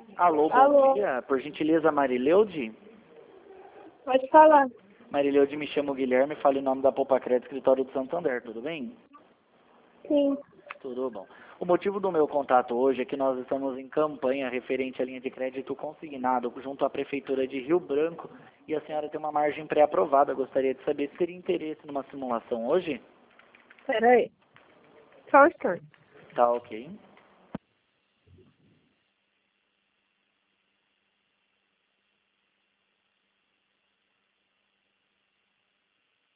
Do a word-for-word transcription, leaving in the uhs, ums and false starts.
Alô, bom Alô. dia. Por gentileza, Marileude? Pode falar. Marileude, me chamo Guilherme, falo em nome da Poupa Crédito Escritório do Santander, tudo bem? Sim. Tudo bom. O motivo do meu contato hoje é que nós estamos em campanha referente à linha de crédito consignado junto à Prefeitura de Rio Branco e a senhora tem uma margem pré-aprovada. Gostaria de saber se teria interesse numa simulação hoje? Peraí. Só um instante. Tá ok.